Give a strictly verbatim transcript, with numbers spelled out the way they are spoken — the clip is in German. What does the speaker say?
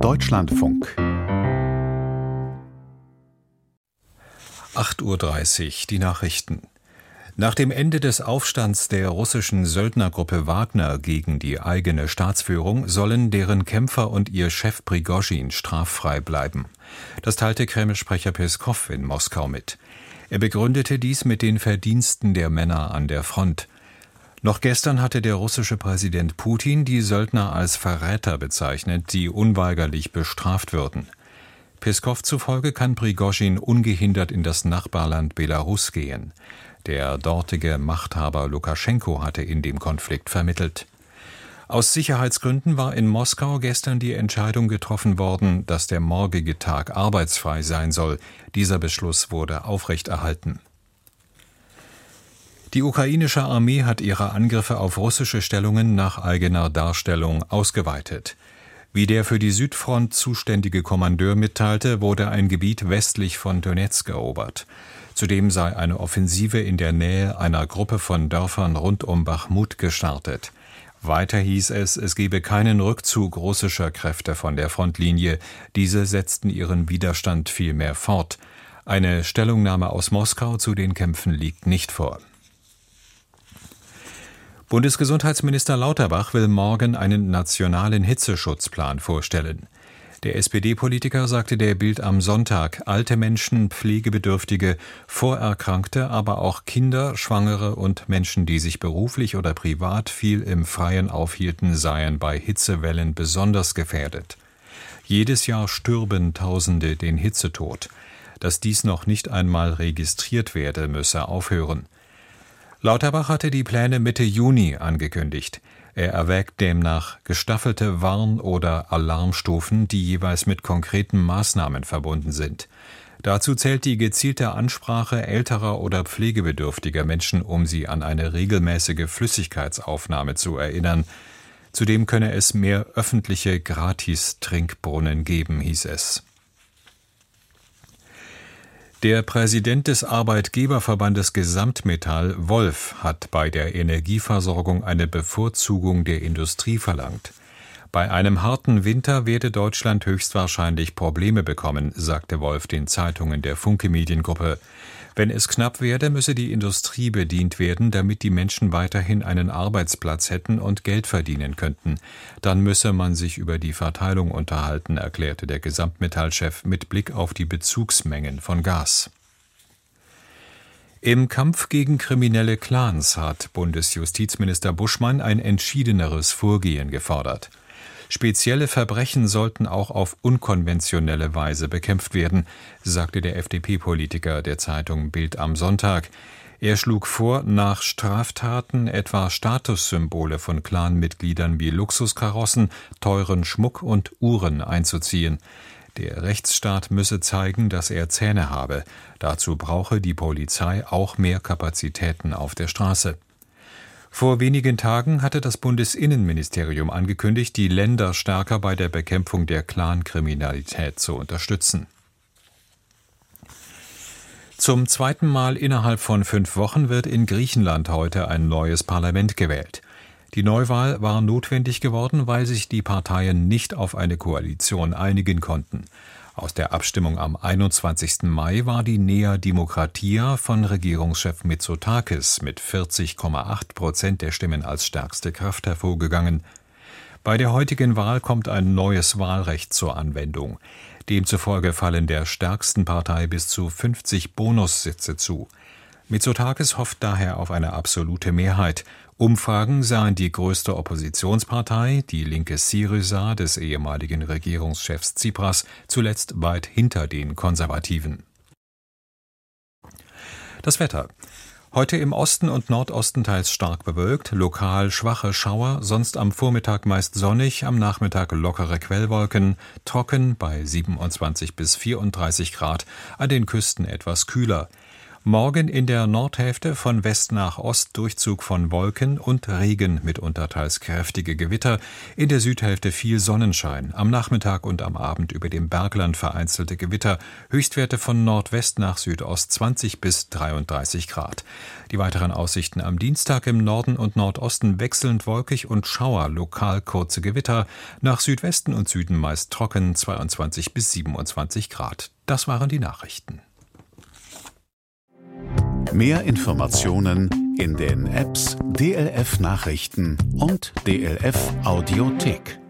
Deutschlandfunk. acht Uhr dreißig, die Nachrichten. Nach dem Ende des Aufstands der russischen Söldnergruppe Wagner gegen die eigene Staatsführung sollen deren Kämpfer und ihr Chef Prigoschin straffrei bleiben. Das teilte Kreml-Sprecher Peskow in Moskau mit. Er begründete dies mit den Verdiensten der Männer an der Front. Noch gestern hatte der russische Präsident Putin die Söldner als Verräter bezeichnet, die unweigerlich bestraft würden. Peskow zufolge kann Prigoschin ungehindert in das Nachbarland Belarus gehen. Der dortige Machthaber Lukaschenko hatte in dem Konflikt vermittelt. Aus Sicherheitsgründen war in Moskau gestern die Entscheidung getroffen worden, dass der morgige Tag arbeitsfrei sein soll. Dieser Beschluss wurde aufrechterhalten. Die ukrainische Armee hat ihre Angriffe auf russische Stellungen nach eigener Darstellung ausgeweitet. Wie der für die Südfront zuständige Kommandeur mitteilte, wurde ein Gebiet westlich von Donezk erobert. Zudem sei eine Offensive in der Nähe einer Gruppe von Dörfern rund um Bachmut gestartet. Weiter hieß es, es gebe keinen Rückzug russischer Kräfte von der Frontlinie. Diese setzten ihren Widerstand vielmehr fort. Eine Stellungnahme aus Moskau zu den Kämpfen liegt nicht vor. Bundesgesundheitsminister Lauterbach will morgen einen nationalen Hitzeschutzplan vorstellen. Der S P D-Politiker sagte der Bild am Sonntag, alte Menschen, Pflegebedürftige, Vorerkrankte, aber auch Kinder, Schwangere und Menschen, die sich beruflich oder privat viel im Freien aufhielten, seien bei Hitzewellen besonders gefährdet. Jedes Jahr stürben Tausende den Hitzetod. Dass dies noch nicht einmal registriert werde, müsse aufhören. Lauterbach hatte die Pläne Mitte Juni angekündigt. Er erwägt demnach gestaffelte Warn- oder Alarmstufen, die jeweils mit konkreten Maßnahmen verbunden sind. Dazu zählt die gezielte Ansprache älterer oder pflegebedürftiger Menschen, um sie an eine regelmäßige Flüssigkeitsaufnahme zu erinnern. Zudem könne es mehr öffentliche Gratis-Trinkbrunnen geben, hieß es. Der Präsident des Arbeitgeberverbandes Gesamtmetall, Wolf, hat bei der Energieversorgung eine Bevorzugung der Industrie verlangt. Bei einem harten Winter werde Deutschland höchstwahrscheinlich Probleme bekommen, sagte Wolf den Zeitungen der Funke Mediengruppe. Wenn es knapp werde, müsse die Industrie bedient werden, damit die Menschen weiterhin einen Arbeitsplatz hätten und Geld verdienen könnten. Dann müsse man sich über die Verteilung unterhalten, erklärte der Gesamtmetallchef mit Blick auf die Bezugsmengen von Gas. Im Kampf gegen kriminelle Clans hat Bundesjustizminister Buschmann ein entschiedeneres Vorgehen gefordert. Spezielle Verbrechen sollten auch auf unkonventionelle Weise bekämpft werden, sagte der F D P-Politiker der Zeitung Bild am Sonntag. Er schlug vor, nach Straftaten etwa Statussymbole von Clanmitgliedern wie Luxuskarossen, teuren Schmuck und Uhren einzuziehen. Der Rechtsstaat müsse zeigen, dass er Zähne habe. Dazu brauche die Polizei auch mehr Kapazitäten auf der Straße. Vor wenigen Tagen hatte das Bundesinnenministerium angekündigt, die Länder stärker bei der Bekämpfung der Clankriminalität zu unterstützen. Zum zweiten Mal innerhalb von fünf Wochen wird in Griechenland heute ein neues Parlament gewählt. Die Neuwahl war notwendig geworden, weil sich die Parteien nicht auf eine Koalition einigen konnten. Aus der Abstimmung am einundzwanzigsten Mai war die Nea Dimokratia von Regierungschef Mitsotakis mit vierzig Komma acht Prozent der Stimmen als stärkste Kraft hervorgegangen. Bei der heutigen Wahl kommt ein neues Wahlrecht zur Anwendung. Demzufolge fallen der stärksten Partei bis zu fünfzig Bonussitze zu. Mitsotakis hofft daher auf eine absolute Mehrheit. Umfragen sahen die größte Oppositionspartei, die linke Syriza des ehemaligen Regierungschefs Tsipras, zuletzt weit hinter den Konservativen. Das Wetter. Heute im Osten und Nordosten teils stark bewölkt, lokal schwache Schauer, sonst am Vormittag meist sonnig, am Nachmittag lockere Quellwolken, trocken bei siebenundzwanzig bis vierunddreißig Grad, an den Küsten etwas kühler. Morgen in der Nordhälfte von West nach Ost Durchzug von Wolken und Regen mit unterteils kräftige Gewitter. In der Südhälfte viel Sonnenschein. Am Nachmittag und am Abend über dem Bergland vereinzelte Gewitter. Höchstwerte von Nordwest nach Südost zwanzig bis dreiunddreißig Grad. Die weiteren Aussichten am Dienstag: im Norden und Nordosten wechselnd wolkig und Schauer, lokal kurze Gewitter. Nach Südwesten und Süden meist trocken, zweiundzwanzig bis siebenundzwanzig Grad. Das waren die Nachrichten. Mehr Informationen in den Apps D L F Nachrichten und D L F Audiothek.